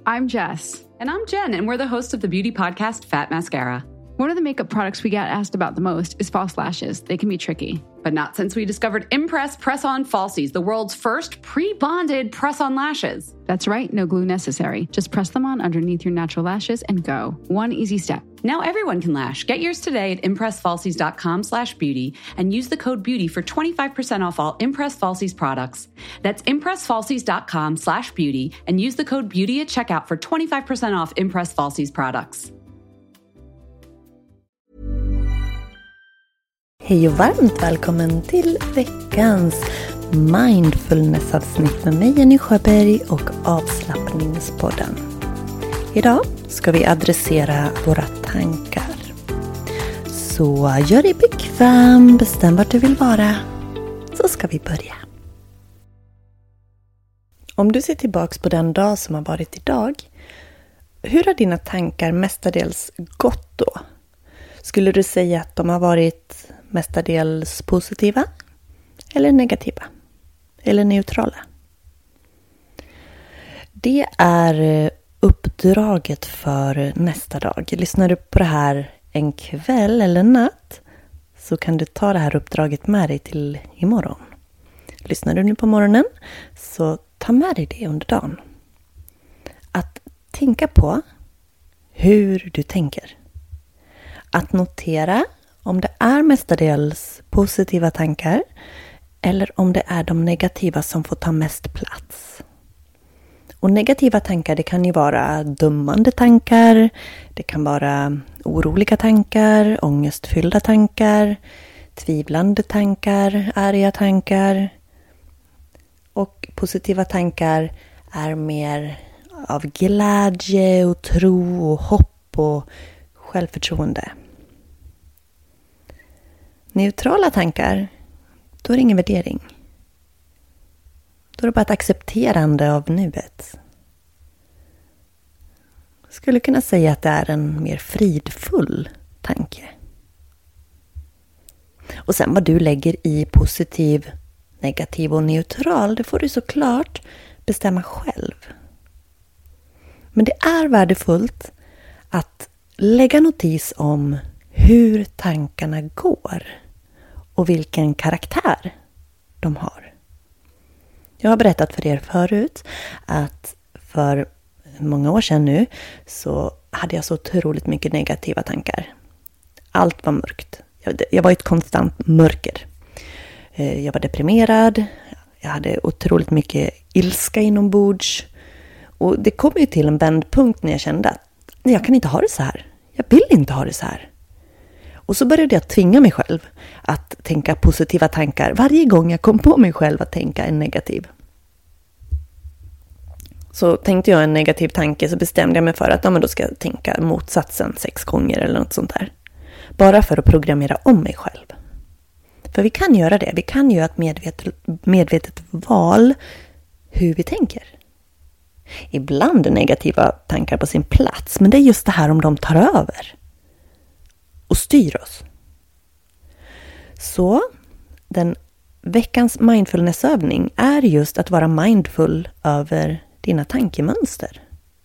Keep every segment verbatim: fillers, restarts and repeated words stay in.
I'm Jess. And I'm Jen, and we're the hosts of the beauty podcast Fat Mascara. One of the makeup products we get asked about the most is false lashes. They can be tricky. But not since we discovered Impress Press-On Falsies, the world's first pre-bonded press-on lashes. That's right, no glue necessary. Just press them on underneath your natural lashes and go. One easy step. Now everyone can lash. Get yours today at impressfalsies.com slash beauty and use the code beauty for twenty-five percent off all Impress Falsies products. That's impressfalsies.com slash beauty and use the code beauty at checkout for twenty-five percent off Impress Falsies products. Hej och varmt välkommen till veckans mindfulness-avsnitt med mig Jenny Sjöberg och avslappningspodden. Idag ska vi adressera våra tankar. Så gör dig bekväm, bestäm vart du vill vara, så ska vi börja. Om du ser tillbaks på den dag som har varit idag, hur har dina tankar mestadels gått då? Skulle du säga att de har varit mestadels positiva eller negativa eller neutrala? Det är uppdraget för nästa dag. Lyssnar du på det här en kväll eller natt så kan du ta det här uppdraget med dig till imorgon. Lyssnar du nu på morgonen så ta med dig det under dagen. Att tänka på hur du tänker. Att notera om det är mestadels positiva tankar eller om det är de negativa som får ta mest plats. Och negativa tankar, det kan ju vara dömande tankar, det kan vara oroliga tankar, ångestfyllda tankar, tvivlande tankar, arga tankar. Och positiva tankar är mer av glädje och tro och hopp och självförtroende. Neutrala tankar, då är det ingen värdering. Då är det bara ett accepterande av nuet. Jag skulle kunna säga att det är en mer fridfull tanke. Och sen vad du lägger i positiv, negativ och neutral, det får du såklart bestämma själv. Men det är värdefullt att lägga notis om hur tankarna går och vilken karaktär de har. Jag har berättat för er förut att för många år sedan nu så hade jag så otroligt mycket negativa tankar. Allt var mörkt. Jag var i ett konstant mörker. Jag var deprimerad. Jag hade otroligt mycket ilska inombords. Och det kom ju till en vändpunkt när jag kände att nej, jag kan inte ha det så här. Jag vill inte ha det så här. Och så började jag tvinga mig själv att tänka positiva tankar varje gång jag kom på mig själv att tänka en negativ. Så tänkte jag en negativ tanke så bestämde jag mig för att ja, men då ska jag tänka motsatsen sex gånger eller något sånt där. Bara för att programmera om mig själv. För vi kan göra det. Vi kan göra ett medvetet, medvetet val hur vi tänker. Ibland är negativa tankar på sin plats, men det är just det här om de tar över och styr oss. Så den veckans mindfulnessövning är just att vara mindful över dina tankemönster.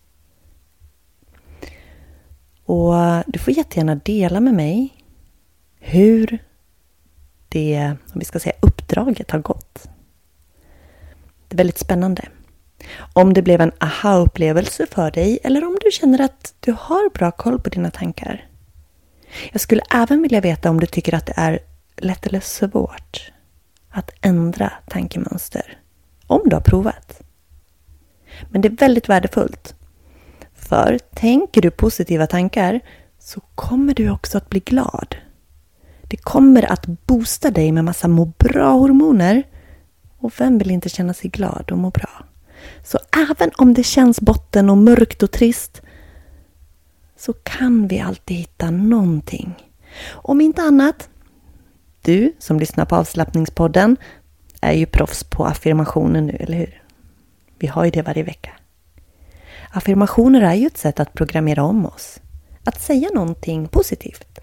Och du får jättegärna dela med mig hur det, om vi ska säga, uppdraget har gått. Det är väldigt spännande. Om det blev en aha-upplevelse för dig eller om du känner att du har bra koll på dina tankar. Jag skulle även vilja veta om du tycker att det är lätt eller svårt att ändra tankemönster. Om du har provat. Men det är väldigt värdefullt. För tänker du positiva tankar så kommer du också att bli glad. Det kommer att boosta dig med massa må bra-hormoner. Och vem vill inte känna sig glad och må bra? Så även om det känns botten och mörkt och trist så kan vi alltid hitta någonting. Om inte annat, du som lyssnar på avslappningspodden är ju proffs på affirmationer nu, eller hur? Vi har ju det varje vecka. Affirmationer är ju ett sätt att programmera om oss. Att säga någonting positivt.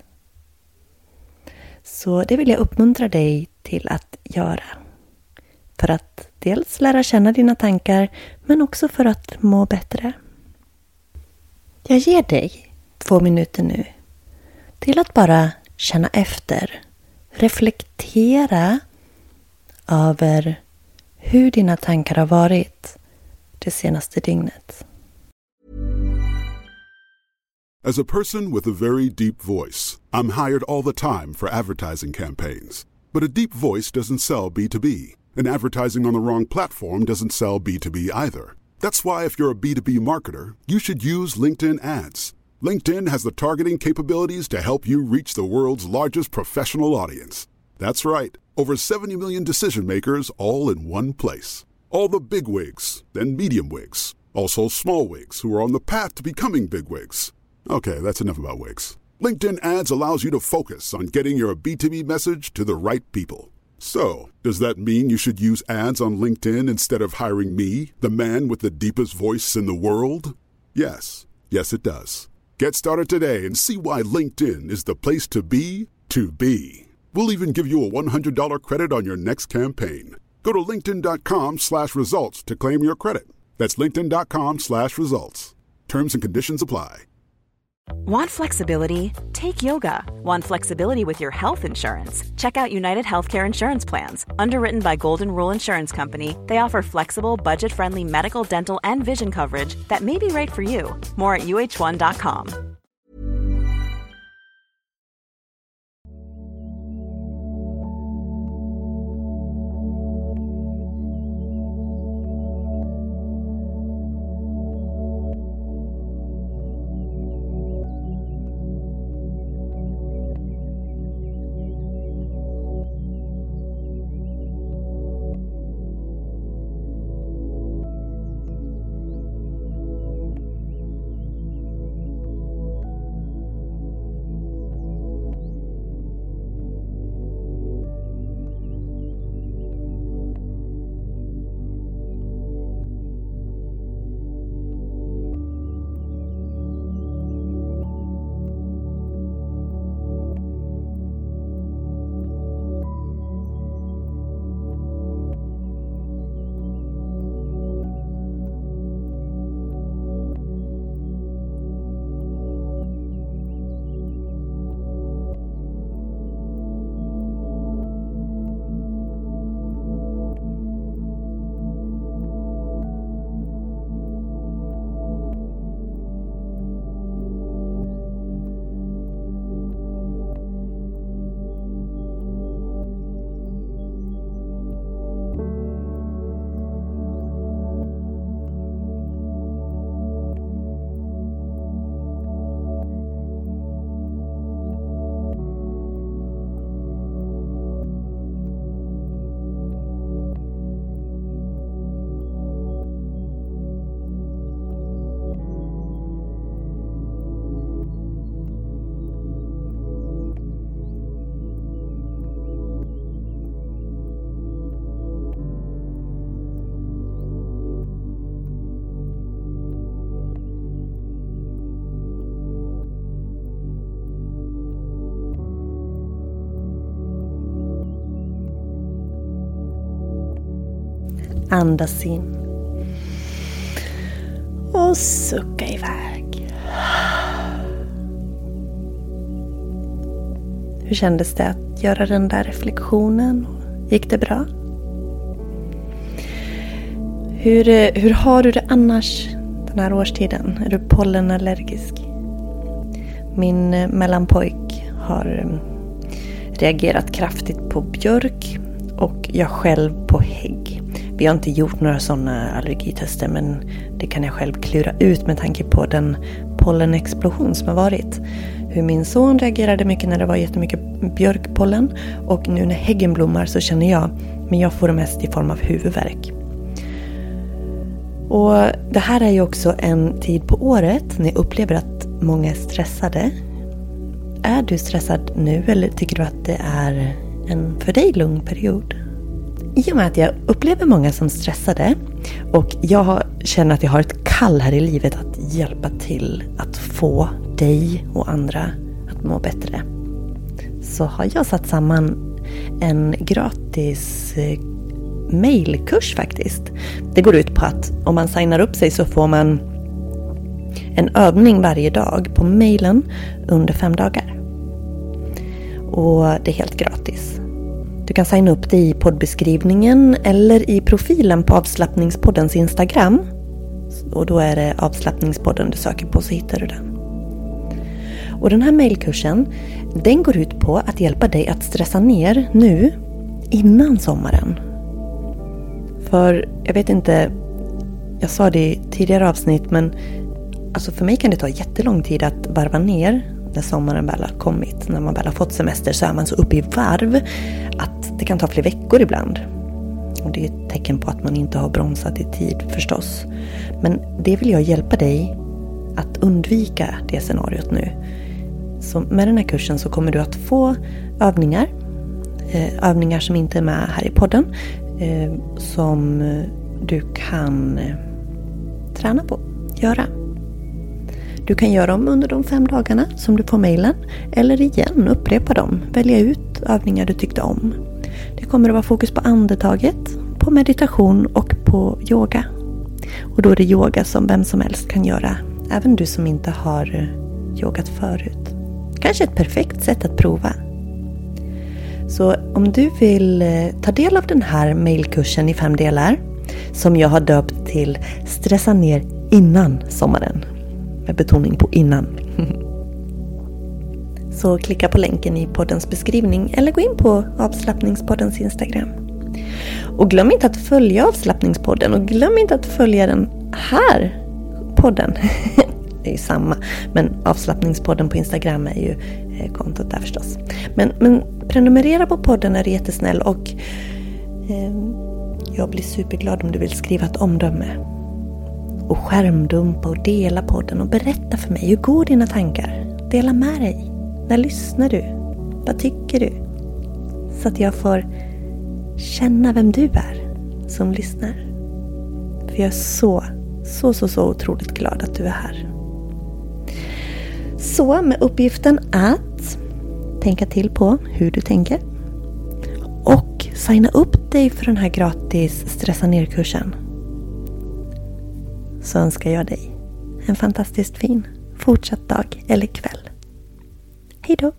Så det vill jag uppmuntra dig till att göra. För att dels lära känna dina tankar men också för att må bättre. Jag ger dig två minuter nu till att bara känna efter, reflektera över hur dina tankar har varit det senaste dygnet. As a person with a very deep voice, I'm hired all the time for advertising campaigns. But a deep voice doesn't sell B two B, and advertising on the wrong platform doesn't sell B two B either. That's why if you're a B two B marketer, you should use LinkedIn ads. LinkedIn has the targeting capabilities to help you reach the world's largest professional audience. That's right, over seventy million decision makers all in one place. All the big wigs, then medium wigs, also small wigs who are on the path to becoming big wigs. Okay, that's enough about wigs. LinkedIn ads allows you to focus on getting your B two B message to the right people. So, does that mean you should use ads on LinkedIn instead of hiring me, the man with the deepest voice in the world? Yes. Yes, it does. Get started today and see why LinkedIn is the place to be to be. We'll even give you a one hundred dollars credit on your next campaign. Go to linkedin.com slash results to claim your credit. That's linkedin.com slash results. Terms and conditions apply. Want flexibility? Take yoga. Want flexibility with your health insurance? Check out United Healthcare Insurance Plans. Underwritten by Golden Rule Insurance Company, they offer flexible, budget-friendly medical, dental, and vision coverage that may be right for you. More at U H one dot com. Andas in. Och sucka iväg. Hur kändes det att göra den där reflektionen? Gick det bra? Hur, hur har du det annars den här årstiden? Är du pollenallergisk? Min mellanpojk har reagerat kraftigt på björk och jag själv på hägg. Vi har inte gjort några sådana allergitester, men det kan jag själv klura ut med tanke på den pollenexplosion som har varit. Hur min son reagerade mycket när det var jättemycket björkpollen, och nu när häggen blommar så känner jag, men jag får det mest i form av huvudvärk. Och det här är ju också en tid på året när jag upplever att många är stressade. Är du stressad nu, eller tycker du att det är en för dig lugn period? I och med att jag upplever många som stressade och jag känner att jag har ett kall här i livet att hjälpa till att få dig och andra att må bättre, så har jag satt samman en gratis mailkurs faktiskt. Det går ut på att om man signar upp sig så får man En övning varje dag på mejlen under fem dagar. Och det är helt gratis. Du kan signa upp dig i poddbeskrivningen eller i profilen på Avslappningspoddens Instagram. Och då är det Avslappningspodden du söker på, så hittar du den. Och den här mejlkursen, den går ut på att hjälpa dig att stressa ner nu innan sommaren. För jag vet inte, jag sa det i tidigare avsnitt, men alltså för mig kan det ta jättelång tid att varva ner när sommaren väl har kommit. När man väl har fått semester så är man så uppe i varv att det kan ta flera veckor ibland. Och det är ett tecken på att man inte har bromsat i tid förstås. Men det vill jag hjälpa dig att undvika det scenariot nu. Så med den här kursen så kommer du att få övningar. Övningar som inte är med här i podden. Som du kan träna på, göra. Du kan göra dem under de fem dagarna som du får mejlen. Eller igen, upprepa dem. Välja ut övningar du tyckte om. Det kommer att vara fokus på andetaget, på meditation och på yoga. Och då är det yoga som vem som helst kan göra. Även du som inte har yogat förut. Kanske ett perfekt sätt att prova. Så om du vill ta del av den här mejlkursen i fem delar, som jag har döpt till Stressa ner innan sommaren. Med betoning på innan. Så klicka på länken i poddens beskrivning eller gå in på Avslappningspoddens Instagram. Och glöm inte att följa Avslappningspodden och glöm inte att följa den här podden. Det är ju samma, men Avslappningspodden på Instagram är ju kontot där förstås. Men, men prenumerera på podden är jättesnäll och eh, jag blir superglad om du vill skriva ett omdöme. Och skärmdumpa och dela podden och berätta för mig, hur går dina tankar? Dela med dig. När lyssnar du? Vad tycker du? Så att jag får känna vem du är som lyssnar. För jag är så, så, så, så otroligt glad att du är här. Så med uppgiften att tänka till på hur du tänker. Och signa upp dig för den här gratis stressa ner-kursen. Så önskar jag dig en fantastiskt fin fortsatt dag eller kväll. Hej då!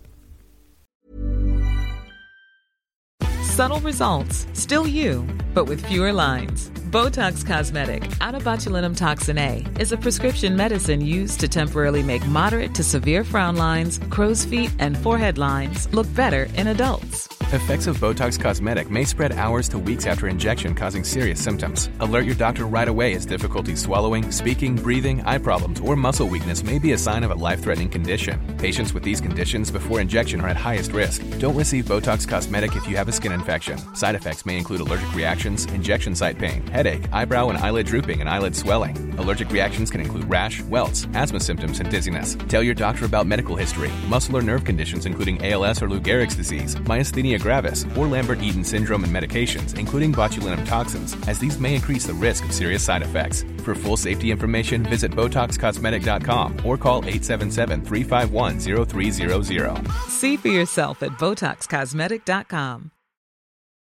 Subtle results, still you, but with fewer lines. Botox Cosmetic, out of botulinum toxin A, is a prescription medicine used to temporarily make moderate to severe frown lines, crow's feet, and forehead lines look better in adults. Effects of Botox Cosmetic may spread hours to weeks after injection, causing serious symptoms. Alert your doctor right away as difficulty swallowing, speaking, breathing, eye problems, or muscle weakness may be a sign of a life-threatening condition. Patients with these conditions before injection are at highest risk. Don't receive Botox Cosmetic if you have a skin infection. Side effects may include allergic reactions, injection site pain, headache, eyebrow and eyelid drooping, and eyelid swelling. Allergic reactions can include rash, welts, asthma symptoms, and dizziness. Tell your doctor about medical history, muscle or nerve conditions including A L S or Lou Gehrig's disease, myasthenia gravis, or Lambert-Eaton syndrome, and medications, including botulinum toxins, as these may increase the risk of serious side effects. For full safety information, visit Botox Cosmetic dot com or call eight seven seven, three five one, zero three zero zero. See for yourself at Botox Cosmetic dot com.